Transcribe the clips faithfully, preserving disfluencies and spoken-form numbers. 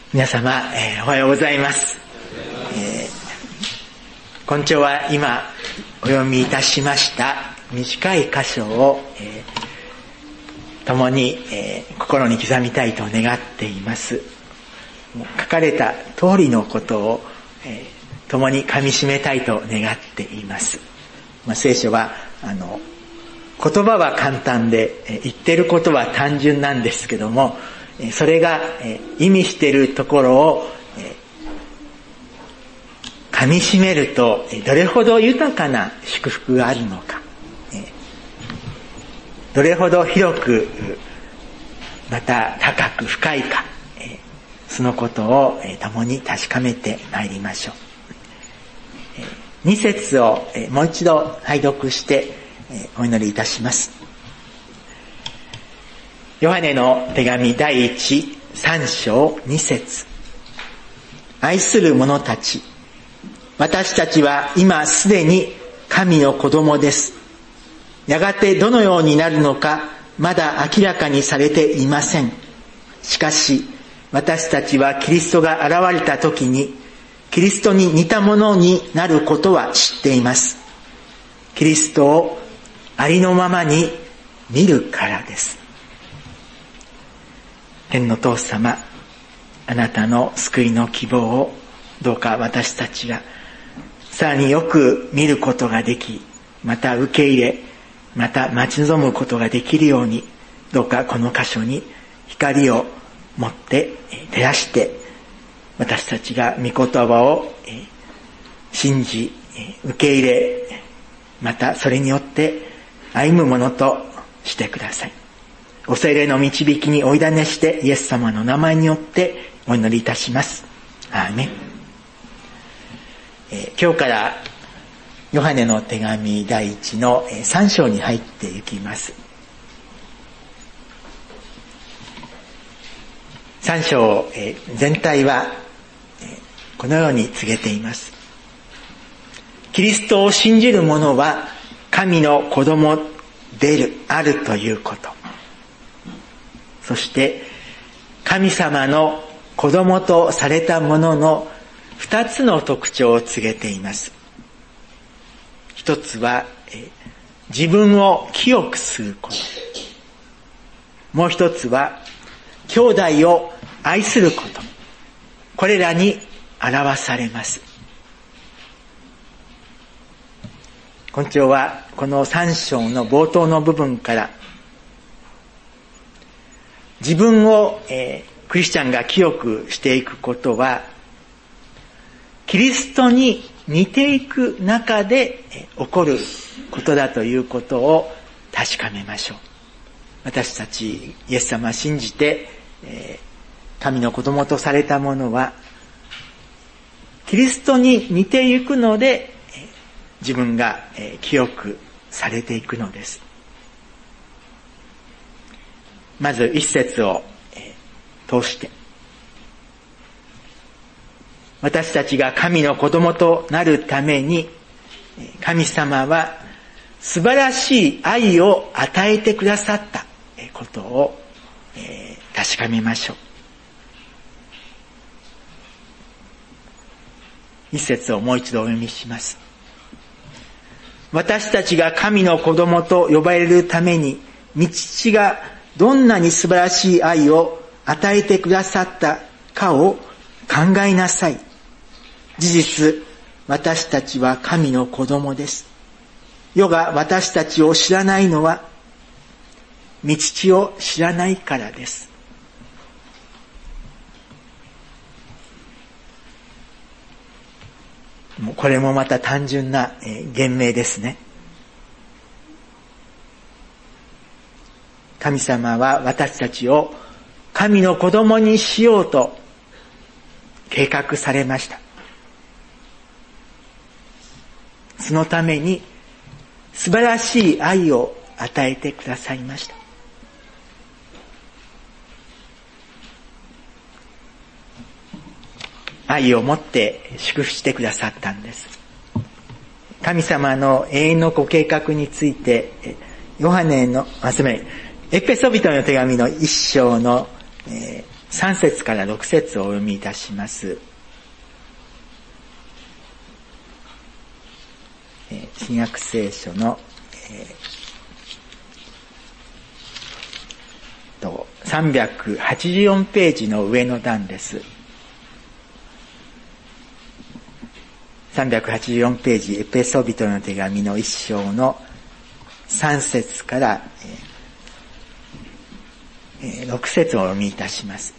皆様、えー、おはようございます。えー、今朝は今お読みいたしました短い箇所を、えー、共に、えー、心に刻みたいと願っています。書かれた通りのことを、えー、共に噛み締めたいと願っています。まあ、聖書はあの言葉は簡単で、えー、言ってることは単純なんですけども、それが意味しているところを噛み締めるとどれほど豊かな祝福があるのか、どれほど広くまた高く深いか、そのことを共に確かめてまいりましょう。に節をもう一度拝読してお祈りいたします。ヨハネの手紙第一三章二節。愛する者たち、私たちは今すでに神の子供です。やがてどのようになるのかまだ明らかにされていません。しかし私たちはキリストが現れた時にキリストに似たものになることは知っています。キリストをありのままに見るからです。天の父様、あなたの救いの希望をどうか私たちがさらによく見ることができ、また受け入れ、また待ち望むことができるように、どうかこの箇所に光を持って照らして、私たちが御言葉を信じ、受け入れ、またそれによって歩むものとしてください。お聖霊の導きにお委ねしてイエス様の名前によってお祈りいたします。アーメン。えー、今日からヨハネの手紙第一の三章に入っていきます。三章、えー、全体は、えー、このように告げています。キリストを信じる者は神の子供でるあるということ。そして神様の子供とされた者の二つの特徴を告げています。一つは自分を清くすること。もう一つは兄弟を愛すること。これらに表されます。今朝はこの三章の冒頭の部分から自分を、えー、クリスチャンが清くしていくことはキリストに似ていく中で、えー、起こることだということを確かめましょう。私たちイエス様を信じて、えー、神の子供とされた者はキリストに似ていくので、えー、自分が、えー、清くされていくのです。まず一節を、えー、通して私たちが神の子供となるために神様は素晴らしい愛を与えてくださったことを、えー、確かめましょう。一節をもう一度お読みします。私たちが神の子供と呼ばれるために御父がどんなに素晴らしい愛を与えてくださったかを考えなさい。事実、私たちは神の子供です。世が私たちを知らないのは、御父を知らないからです。これもまた単純な言明ですね。神様は私たちを神の子供にしようと計画されました。そのために素晴らしい愛を与えてくださいました。愛を持って祝福してくださったんです。神様の永遠のご計画についてヨハネのあすみませんエペソビトの手紙の一章の、えー、 さん節からろく節をお読みいたします。新約聖書の、えー、とさんびゃくはちじゅうよんページの上の段です。さんびゃくはちじゅうよんページ、エペソビトの手紙の一章のさん節から、えー、ろく節をお読みいたします。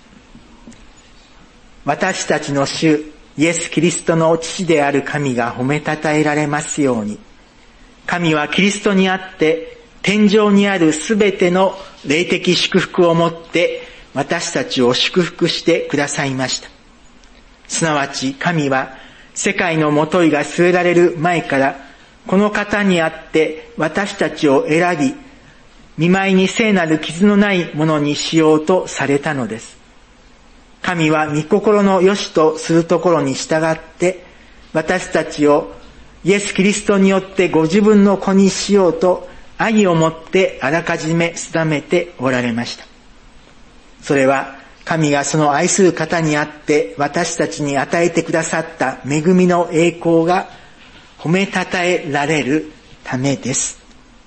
私たちの主イエス・キリストの父である神が褒めたたえられますように。神はキリストにあって天上にあるすべての霊的祝福をもって私たちを祝福してくださいました。すなわち神は世界のもといが据えられる前からこの方にあって私たちを選び、見舞いに聖なる傷のないものにしようとされたのです。神は御心の良しとするところに従って私たちをイエス・キリストによってご自分の子にしようと愛をもってあらかじめ定めておられました。それは神がその愛する方にあって私たちに与えてくださった恵みの栄光が褒めたたえられるためです。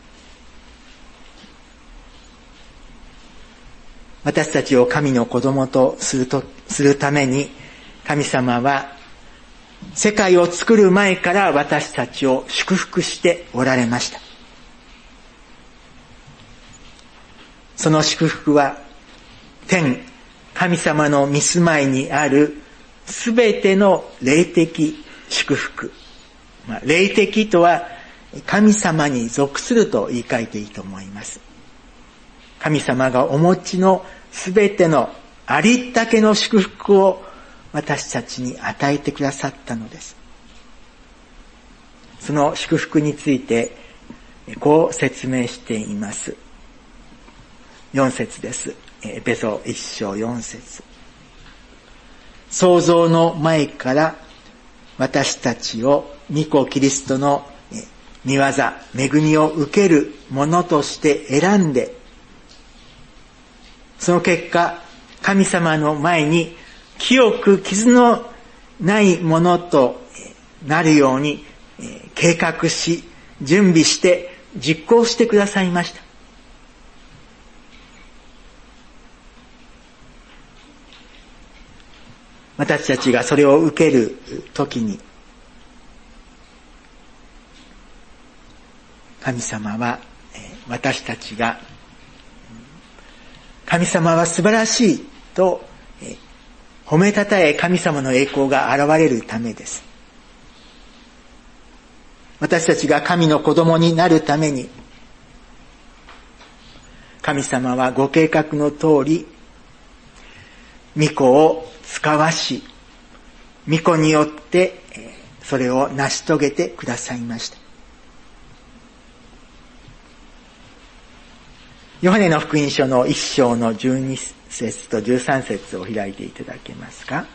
私たちを神の子供とすると、するために神様は世界を作る前から私たちを祝福しておられました。その祝福は天神様の御住まいにあるすべての霊的祝福。まあ、霊的とは神様に属すると言い換えていいと思います。神様がお持ちのすべてのありったけの祝福を私たちに与えてくださったのです。その祝福についてこう説明しています。よん節です。エペソ一章よん節。創造の前から私たちを御子キリストの御業、恵みを受けるものとして選んで、その結果、神様の前に清く傷のないものとなるように計画し、準備して実行してくださいました。私たちがそれを受けるときに、神様は私たちが神様は素晴らしいと褒めたたえ神様の栄光が現れるためです。私たちが神の子供になるために、神様はご計画の通り、御子を使わし、御子によってそれを成し遂げてくださいました。ヨハネの福音書の一章のじゅうに節とじゅうさん節を開いていただけますか。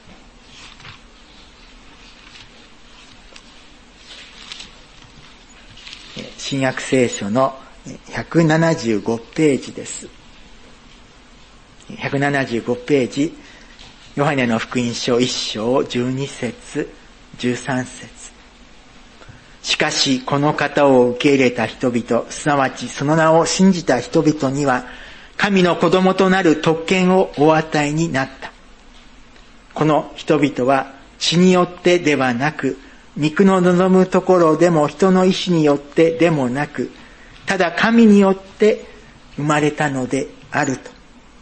新約聖書のひゃくななじゅうごページです。ひゃくななじゅうごページ、ヨハネの福音書一章じゅうに節、じゅうさん節。しかしこの方を受け入れた人々、すなわちその名を信じた人々には、神の子供となる特権をお与えになった。この人々は血によってではなく、肉の望むところでも人の意志によってでもなく、ただ神によって生まれたのであると。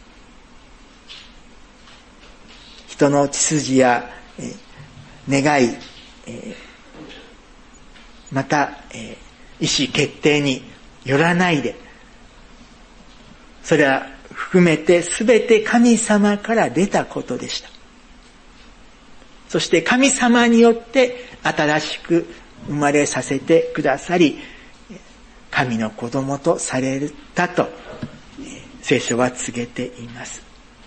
人の血筋や、えー、願い、えーまた、えー、意思決定によらないで、それは含めて全て神様から出たことでした。そして神様によって新しく生まれさせてくださり、神の子供とされたと聖書は告げています。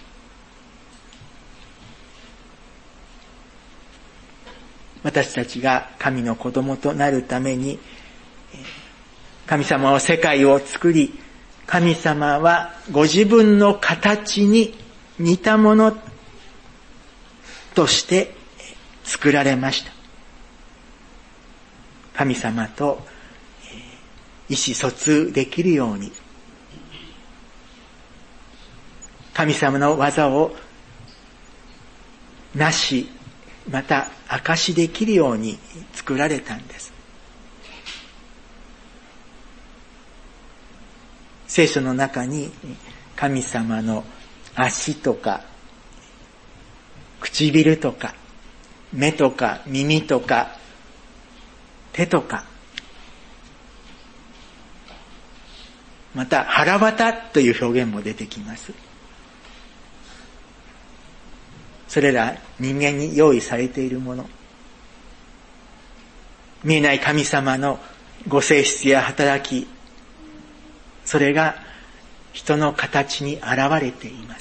私たちが神の子供となるために、神様は世界を作り、神様はご自分の形に似たものとして作られました。神様と意思疎通できるように、神様の技をなし、また証しできるように作られたんです。聖書の中に神様の足とか唇とか目とか耳とか手とか、また腹渡という表現も出てきます。それら人間に用意されているもの、見えない神様のご性質や働き、それが人の形に現れています。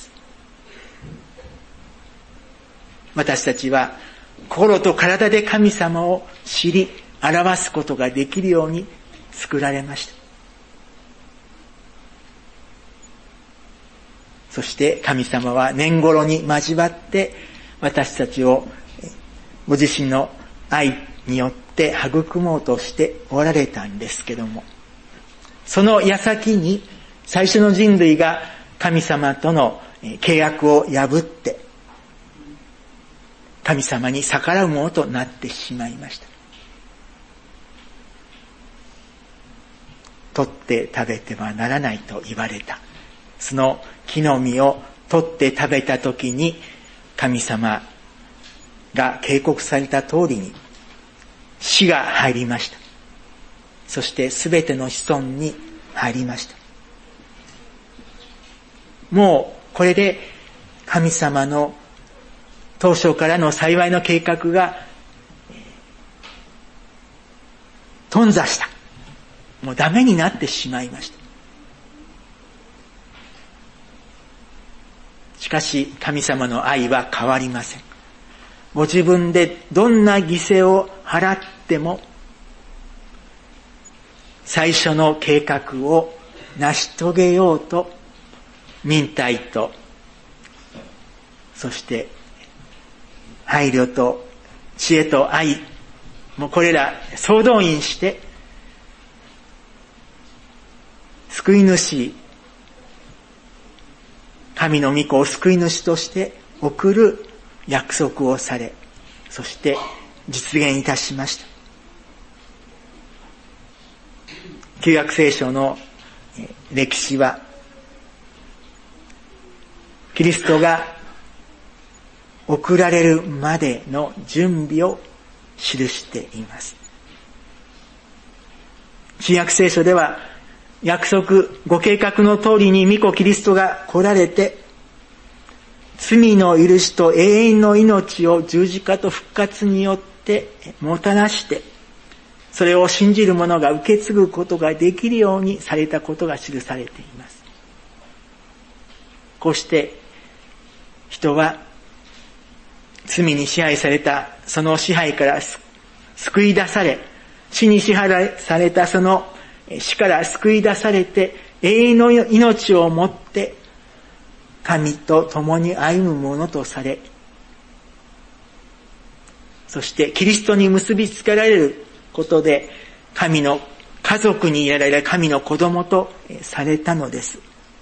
私たちは心と体で神様を知り表すことができるように作られました。そして神様は年頃に交わって私たちをご自身の愛によって育もうとしておられたんですけども、その矢先に最初の人類が神様との契約を破って神様に逆らうものとなってしまいました。取って食べてはならないと言われたその木の実を取って食べたときに、神様が警告された通りに死が入りました。そしてすべての子孫に入りました。もうこれで神様の当初からの幸いの計画が頓挫した。もうダメになってしまいました。しかし神様の愛は変わりません。ご自分でどんな犠牲を払っても最初の計画を成し遂げようと忍耐と、そして配慮と知恵と愛、もうこれら総動員して救い主、神の御子を救い主として送る約束をされ、そして実現いたしました。旧約聖書の歴史はキリストが送られるまでの準備を記しています。新約聖書では約束、ご計画の通りに御子キリストが来られて、罪の許しと永遠の命を十字架と復活によってもたらして、それを信じる者が受け継ぐことができるようにされたことが記されています。こうして人は罪に支配されたその支配から救い出され、死に支配されたその死から救い出されて、永遠の命をもって神と共に歩むものとされ、そしてキリストに結びつけられることで神の家族に入れられ、神の子供とされたのです。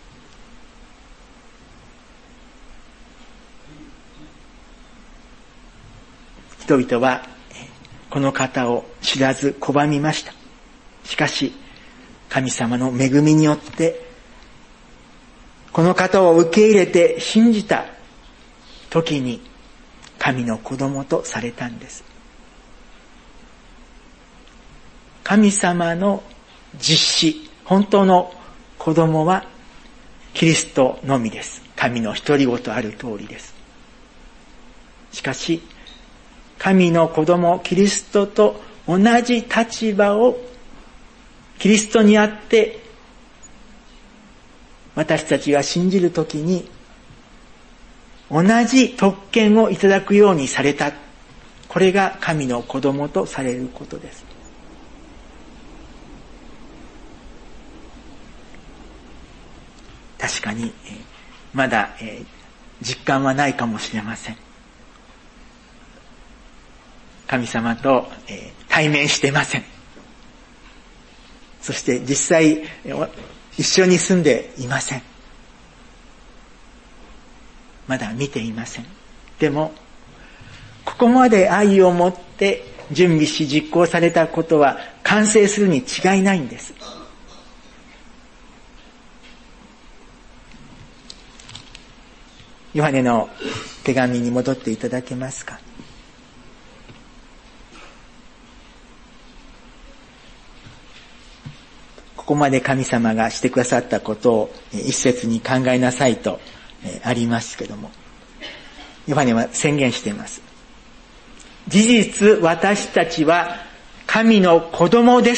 人々はこの方を知らず拒みました。しかし神様の恵みによってこの方を受け入れて信じた時に神の子供とされたんです。神様の実子、本当の子供はキリストのみです。神の独り言ある通りです。しかし神の子供キリストと同じ立場をキリストにあって私たちが信じるときに同じ特権をいただくようにされた。これが神の子供とされることです。確かにまだ実感はないかもしれません。神様と、えー、対面してません。そして実際一緒に住んでいません。まだ見ていません。でもここまで愛を持って準備し実行されたことは完成するに違いないんです。ヨハネの手紙に戻っていただけますか。ここまで神様がしてくださったことを一節に考えなさいとありますけども、ヨハネは宣言しています。事実私たちは神の子供です。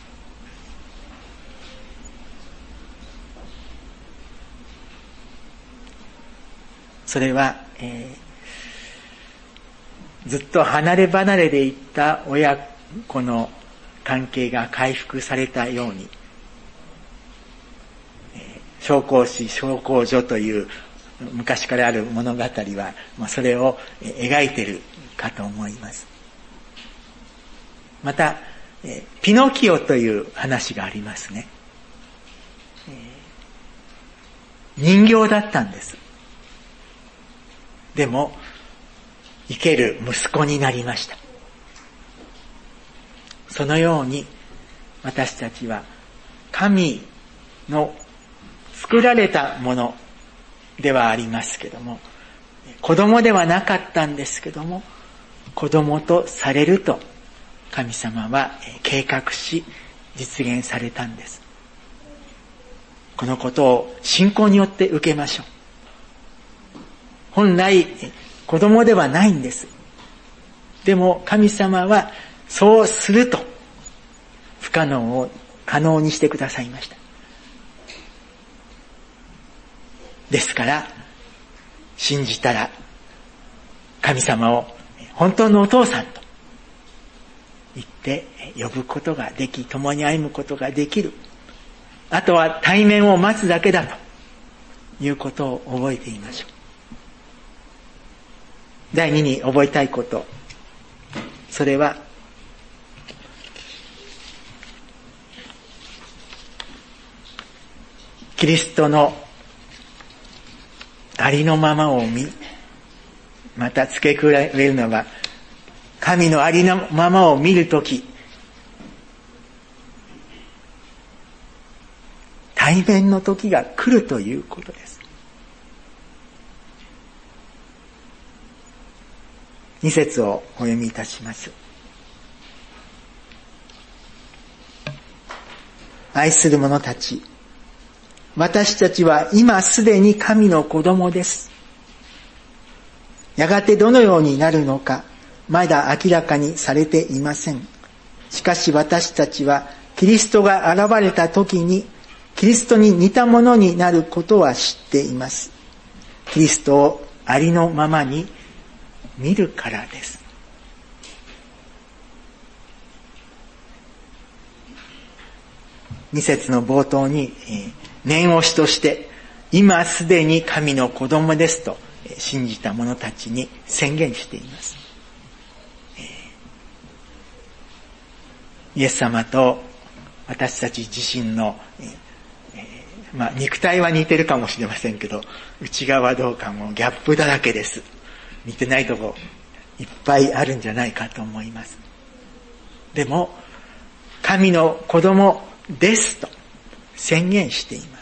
それは、えー、ずっと離れ離れでいった親子の関係が回復されたように、えー、紹興酒紹興所という昔からある物語は、まあ、それを描いているかと思います。また、えー、ピノキオという話がありますね。えー、人形だったんです。でも生ける息子になりました。そのように私たちは神の作られたものではありますけども、子供ではなかったんですけども、子供とされると神様は計画し実現されたんです。このことを信仰によって受けましょう。本来子供ではないんです。でも神様はそうすると不可能を可能にしてくださいました。ですから信じたら神様を本当のお父さんと言って呼ぶことができ、共に歩むことができる。あとは対面を待つだけだということを覚えていましょう。第二に覚えたいこと、それはキリストのありのままを見、また付け加えるのは神のありのままを見るとき、対面の時が来るということです。二節をお読みいたします。愛する者たち、私たちは今すでに神の子供です。やがてどのようになるのか、まだ明らかにされていません。しかし私たちはキリストが現れた時に、キリストに似たものになることは知っています。キリストをありのままに見るからです。二節の冒頭に、えー、念押しとして今すでに神の子供ですと信じた者たちに宣言しています。えー、イエス様と私たち自身の、えーえー、まあ肉体は似てるかもしれませんけど、内側どうかもギャップだらけです。似てないとこいっぱいあるんじゃないかと思います。でも神の子供ですと宣言しています。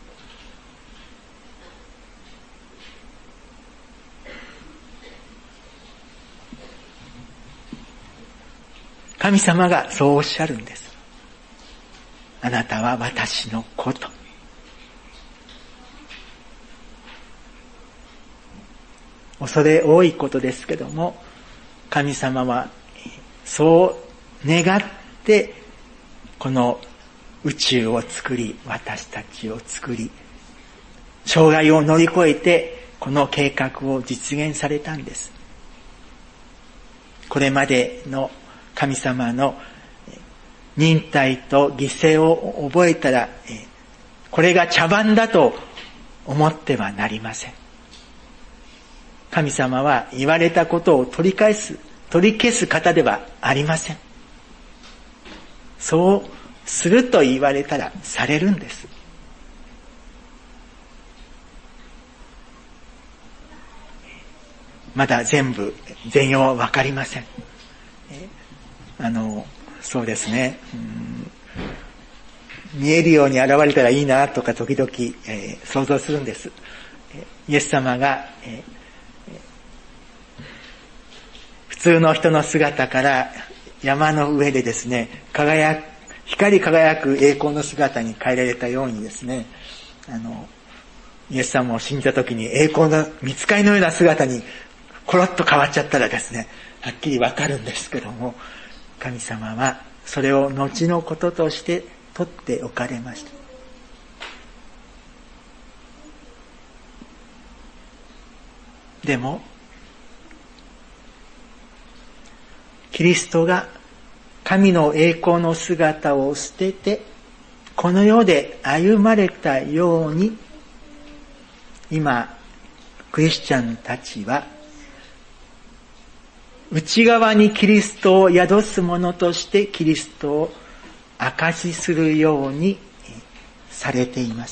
神様がそうおっしゃるんです。あなたは私の子と。恐れ多いことですけども、神様はそう願ってこの宇宙を作り、私たちを作り、障害を乗り越えてこの計画を実現されたんです。これまでの神様の忍耐と犠牲を覚えたら、これが茶番だと思ってはなりません。 神様は言われたことを取り返す、取り消す方ではありません。そうすると言われたらされるんです。まだ全部、全容はわかりません。あの、そうですね。うん、見えるように現れたらいいなとか時々、えー、想像するんです。イエス様が、えー、普通の人の姿から山の上でですね、輝く、光り輝く栄光の姿に変えられたようにですね、あの、イエス様を信じた時に栄光の御使いのような姿にコロッと変わっちゃったらですね、はっきりわかるんですけども、神様はそれを後のこととして取っておかれました。でも、キリストが神の栄光の姿を捨てて、この世で歩まれたように、今、クリスチャンたちは、内側にキリストを宿すものとしてキリストを証しするようにされています。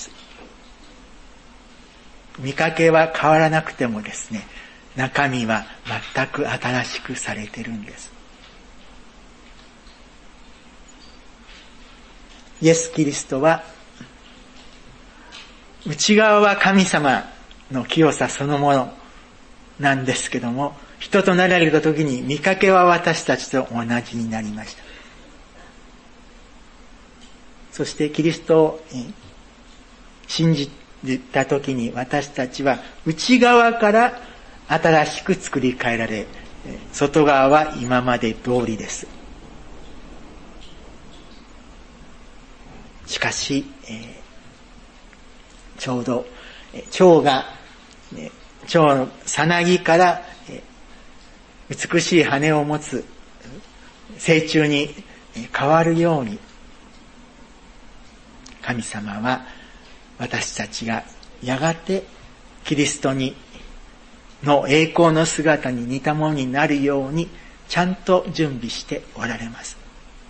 見かけは変わらなくてもですね、中身は全く新しくされているんです。イエス・キリストは、内側は神様の清さそのものなんですけども、人となられた時に見かけは私たちと同じになりました。そしてキリストを信じた時に私たちは内側から新しく作り変えられ、外側は今まで通りです。しかし、えー、ちょうど蝶が蝶のさなぎから美しい羽を持つ成虫に変わるように、神様は私たちがやがてキリストにの栄光の姿に似たものになるようにちゃんと準備しておられます。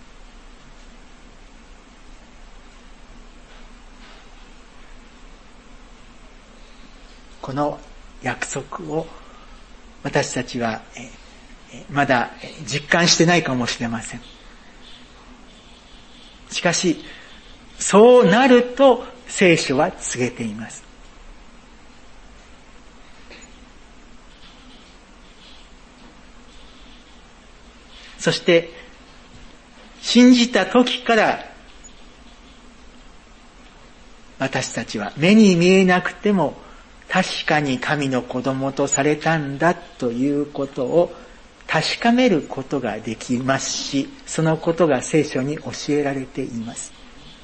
この約束を私たちはまだ実感してないかもしれません。しかし、そうなると聖書は告げています。そして、信じた時から私たちは目に見えなくても確かに神の子供とされたんだということを確かめることができますし、そのことが聖書に教えられています。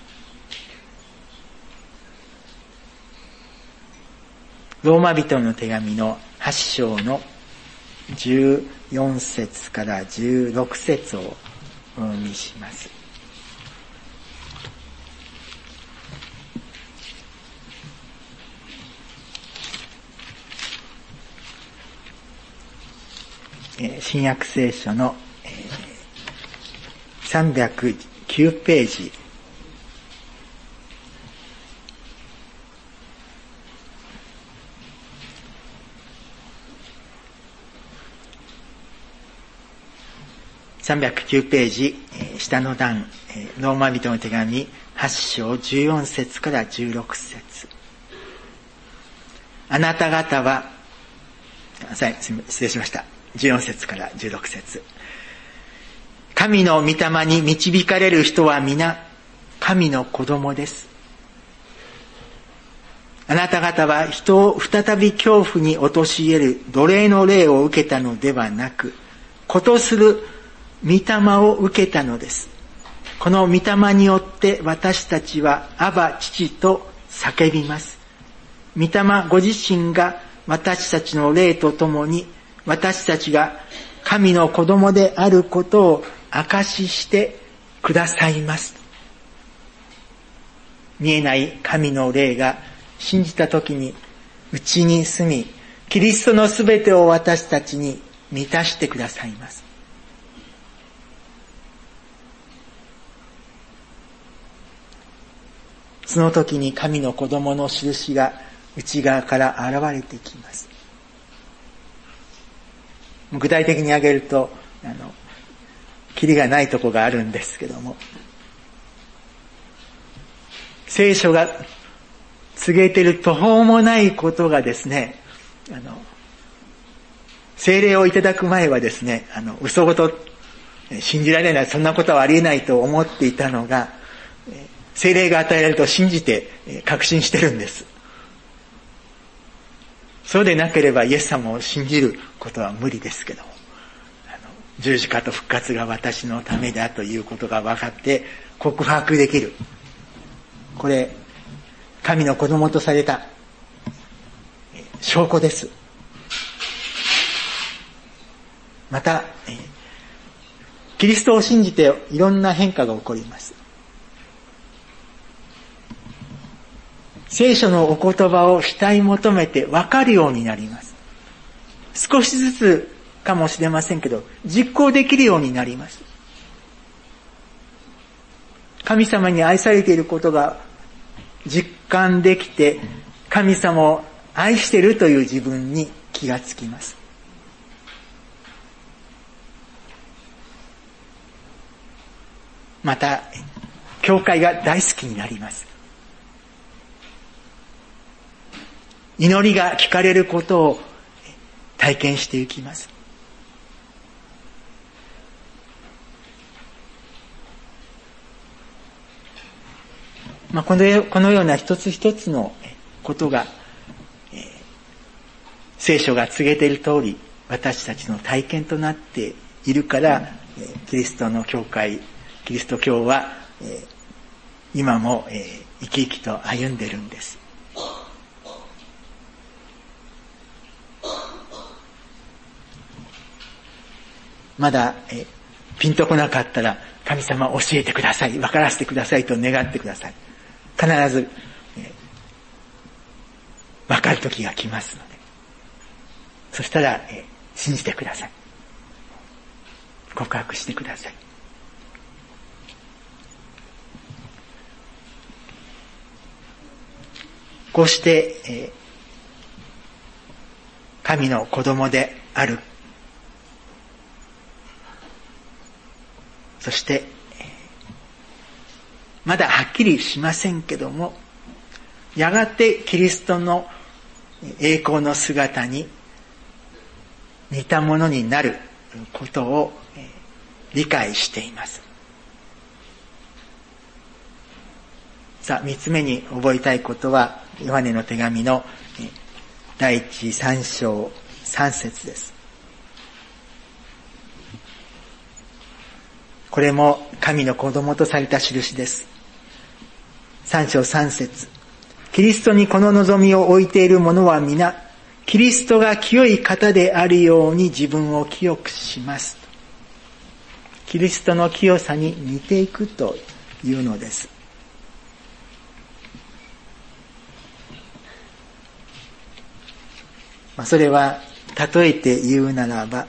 ローマ人の手紙のはち章のじゅうよん節からじゅうろく節をお読みします。新約聖書のさんびゃくきゅうページ、さんびゃくきゅうページ、下の段、ローマ人の手紙はち章じゅうよん節からじゅうろく節。あなた方は、失礼しました。じゅうよん節からじゅうろく節。神の御霊に導かれる人は皆神の子供です。あなた方は人を再び恐怖に陥れる奴隷の霊を受けたのではなく、子とする御霊を受けたのです。この御霊によって私たちはアバ父と叫びます。御霊ご自身が私たちの霊とともに私たちが神の子供であることを証ししてくださいます。見えない神の霊が信じたときに内に住み、 キリストのすべてを私たちに満たしてくださいます。その時に神の子供の印が内側から現れてきます。具体的に挙げると、あの、キリがないとこがあるんですけども、聖書が告げている途方もないことがですね、あの、聖霊をいただく前はですね、あの、嘘ごと信じられない、そんなことはありえないと思っていたのが、聖霊が与えられると信じて確信してるんです。そうでなければイエス様を信じることは無理ですけど、あの十字架と復活が私のためだということが分かって告白できる。これ、神の子供とされた証拠です。また、キリストを信じていろんな変化が起こります。聖書のお言葉を慕い求めて分かるようになります。少しずつかもしれませんけど、実行できるようになります。神様に愛されていることが実感できて、神様を愛しているという自分に気がつきます。また、教会が大好きになります。祈りが聞かれることを体験していきます。まあ、この、このような一つ一つのことが、えー、聖書が告げている通り、私たちの体験となっているから、えー、キリストの教会、キリスト教は、えー、今も、えー、生き生きと歩んでいるんです。まだ、えピンとこなかったら、神様教えてください、分からせてくださいと願ってください。必ず、え分かる時が来ますので、そしたら、え信じてください。告白してください。こうして、え神の子供である、そして、まだはっきりしませんけども、やがてキリストの栄光の姿に似たものになることを理解しています。さあ、三つ目に覚えたいことは、ヨハネの手紙の第一三章三節です。これも神の子供とされた印です。三章三節。キリストにこの望みを置いている者は皆、キリストが清い方であるように自分を清くします。キリストの清さに似ていくというのです。まあ、それは例えて言うならば、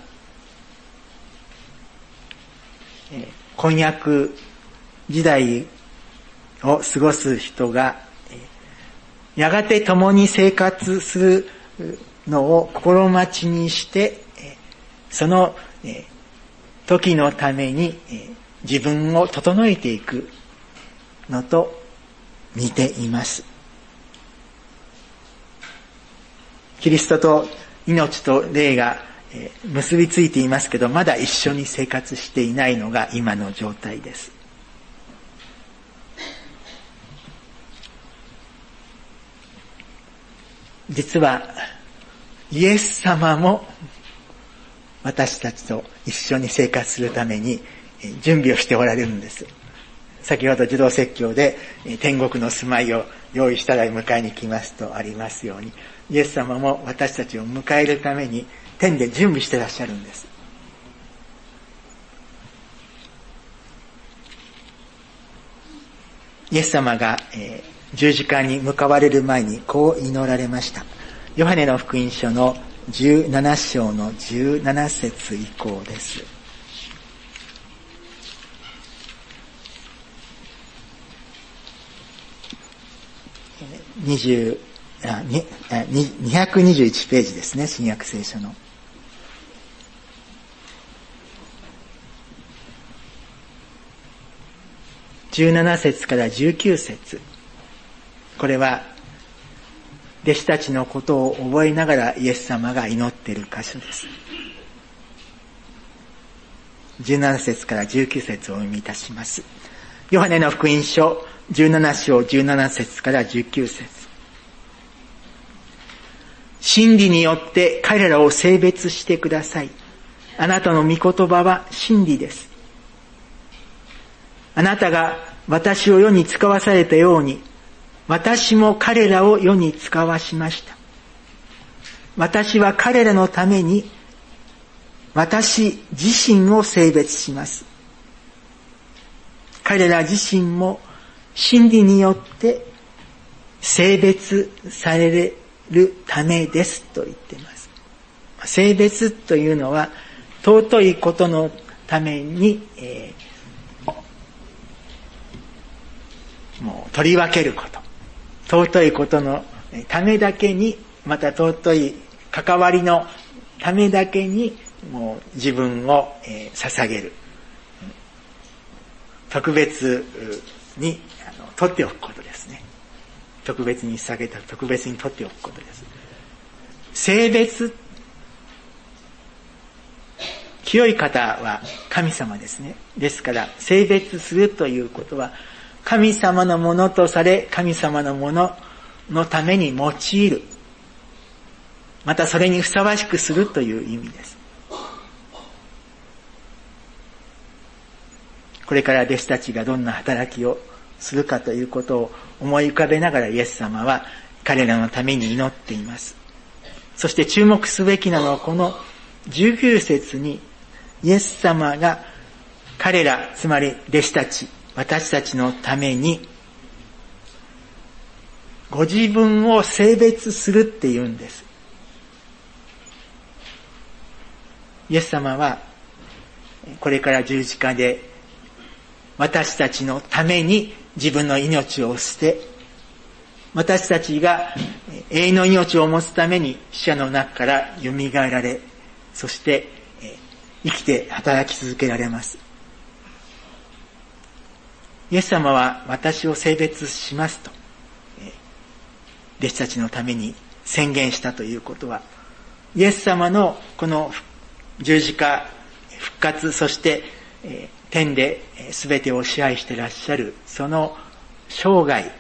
婚約時代を過ごす人がやがて共に生活するのを心待ちにして、その時のために自分を整えていくのと似ています。キリストと命と霊が結びついていますけど、まだ一緒に生活していないのが今の状態です。実はイエス様も私たちと一緒に生活するために準備をしておられるんです。先ほど受動説教で天国の住まいを用意したら迎えに来ますとありますように、イエス様も私たちを迎えるために天で準備してらっしゃるんです。イエス様が、えー、十字架に向かわれる前にこう祈られました。ヨハネの福音書のじゅうなな章のじゅうなな節以降です。にじゅうあににひゃくにじゅういちページですね、新約聖書の。じゅうなな節からじゅうきゅう節。これは弟子たちのことを覚えながらイエス様が祈っている箇所です。じゅうなな節からじゅうきゅう節をお読みいたします。ヨハネの福音書じゅうなな章じゅうなな節からじゅうきゅう節。真理によって彼らを性別してください。あなたの御言葉は真理です。あなたが私を世に使わされたように、私も彼らを世に使わしました。私は彼らのために、私自身を性別します。彼ら自身も真理によって性別されるためですと言っています。性別というのは尊いことのために、えー、もう取り分けること。尊いことのためだけに、また尊い関わりのためだけに、もう自分を、えー、捧げる。特別にあの取っておくことですね。特別に捧げた特別に取っておくことです。性別、清い方は神様ですね。ですから性別するということは神様のものとされ、神様のもののために用いる。またそれにふさわしくするという意味です。これから弟子たちがどんな働きをするかということを思い浮かべながらイエス様は彼らのために祈っています。そして注目すべきなのはこのじゅうきゅう節にイエス様が彼ら、つまり弟子たち、私たちのためにご自分を性別するって言うんです。イエス様はこれから十字架で私たちのために自分の命を捨て、私たちが永遠の命を持つために死者の中から蘇られ、そして生きて働き続けられます。イエス様は私を性別しますと弟子たちのために宣言したということは、イエス様のこの十字架復活、そして天で全てを支配していらっしゃるその生涯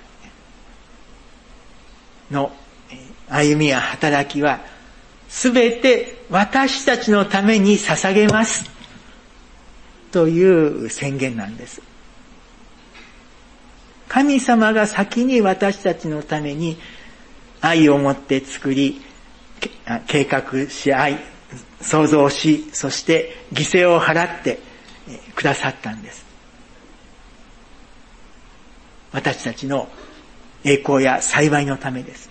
の歩みや働きは全て私たちのために捧げますという宣言なんです。神様が先に私たちのために愛を持って作り、計画し、愛、創造し、そして犠牲を払ってくださったんです。私たちの栄光や幸いのためです。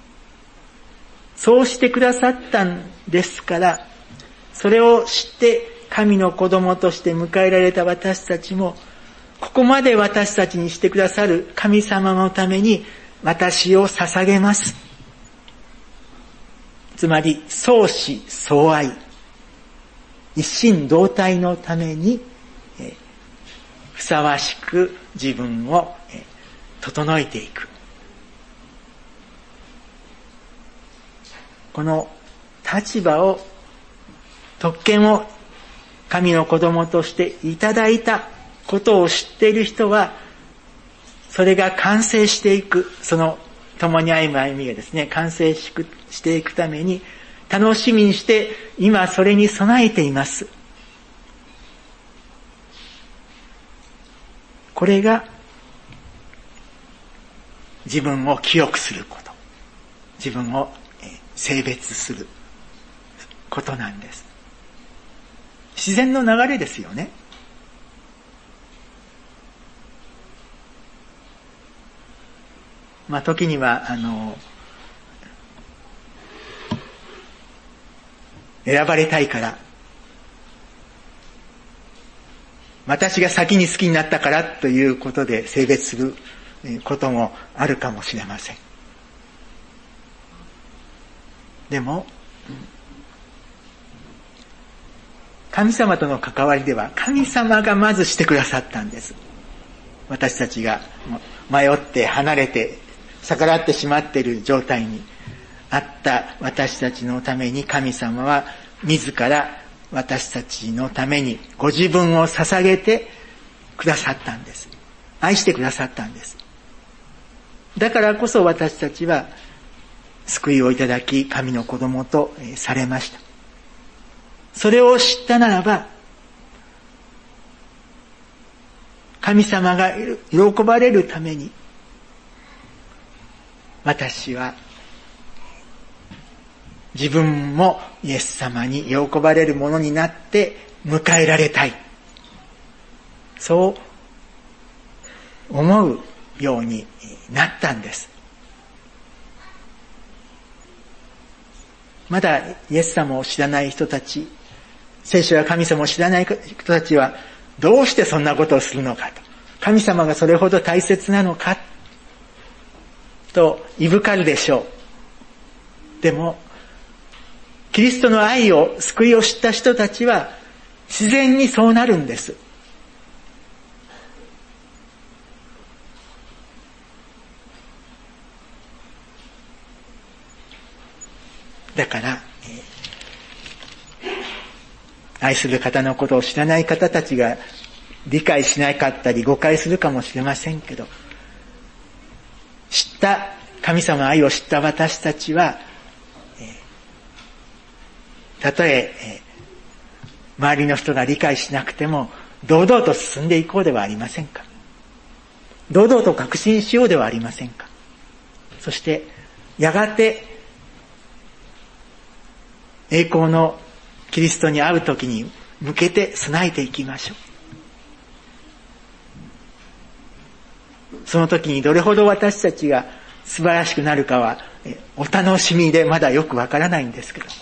そうしてくださったんですから、それを知って神の子供として迎えられた私たちも、ここまで私たちにしてくださる神様のために私を捧げます。つまり相思相愛、一心同体のためにえふさわしく自分をえ整えていく。この立場を、特権を神の子供としていただいたことを知っている人は、それが完成していく、その共に歩む歩みがですね、完成していくために楽しみにして今それに備えています。これが自分を清くすること、自分を性別することなんです。自然の流れですよね。まあ時にはあの選ばれたいから、私が先に好きになったからということで性別することもあるかもしれません。でも神様との関わりでは神様がまずしてくださったんです。私たちが迷って離れて逆らってしまっている状態にあった私たちのために、神様は自ら私たちのためにご自分を捧げてくださったんです。愛してくださったんです。だからこそ私たちは救いをいただき、神の子供とされました。それを知ったならば、神様が喜ばれるために、私は自分もイエス様に喜ばれるものになって迎えられたい。そう思うようになったんです。まだイエス様を知らない人たち、聖書や神様を知らない人たちはどうしてそんなことをするのかと、神様がそれほど大切なのかといぶかるでしょう。でもキリストの愛を、救いを知った人たちは自然にそうなるんです。だから、愛する方のことを知らない方たちが理解しなかったり誤解するかもしれませんけど、知った神様の愛を知った私たちは、たとえ周りの人が理解しなくても堂々と進んでいこうではありませんか。堂々と確信しようではありませんか。そしてやがて栄光のキリストに会う時に向けて備えていきましょう。その時にどれほど私たちが素晴らしくなるかはお楽しみでまだよくわからないんですけども、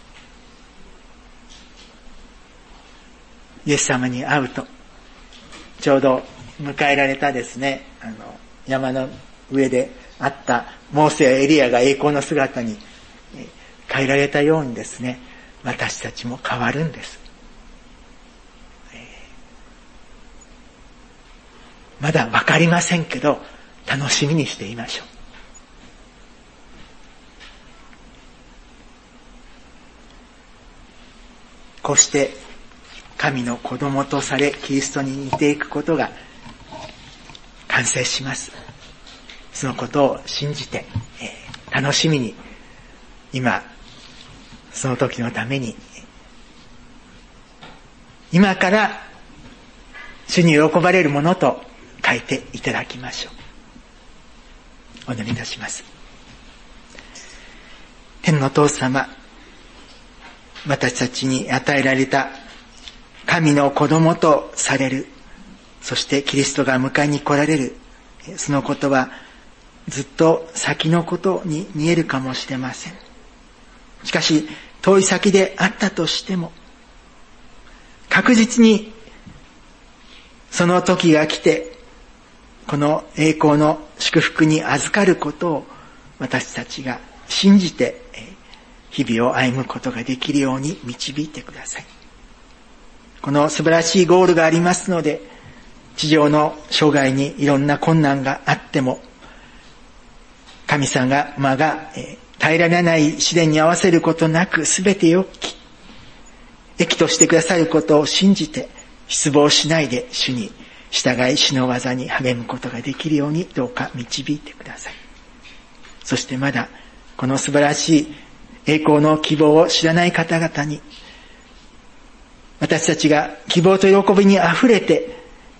イエス様に会うと、ちょうど迎えられたですね、あの山の上で会ったモーセやエリアが栄光の姿に変えられたようにですね、私たちも変わるんです。まだわかりませんけど楽しみにしていましょう。こうして神の子供とされキリストに似ていくことが完成します。そのことを信じて、えー、楽しみに今その時のために今から主に喜ばれるものと書いていただきましょう。お祈りいたします。天のお父様、私たちに与えられた神の子供とされる、そしてキリストが迎えに来られる、そのことはずっと先のことに見えるかもしれません。しかし遠い先であったとしても、確実にその時が来てこの栄光の祝福に預かることを私たちが信じて日々を歩むことができるように導いてください。この素晴らしいゴールがありますので、地上の生涯にいろんな困難があっても、神様が耐えられない試練に合わせることなく、すべて良き益としてくださることを信じて、失望しないで主に従い、主の技に励むことができるようにどうか導いてください。そしてまだこの素晴らしい栄光の希望を知らない方々に、私たちが希望と喜びにあふれて、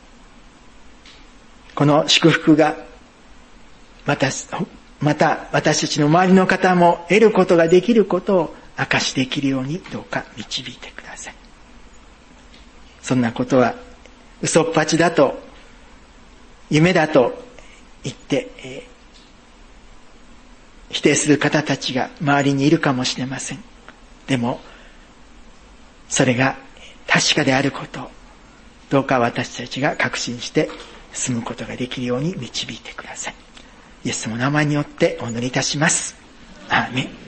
この祝福がまた、また私たちの周りの方も得ることができることを証しできるようにどうか導いてください。そんなことは嘘っぱちだと、夢だと言って、えー、否定する方たちが周りにいるかもしれません。でもそれが確かであること、どうか私たちが確信して進むことができるように導いてください。イエス様の名前によってお祈りいたします。アーメン。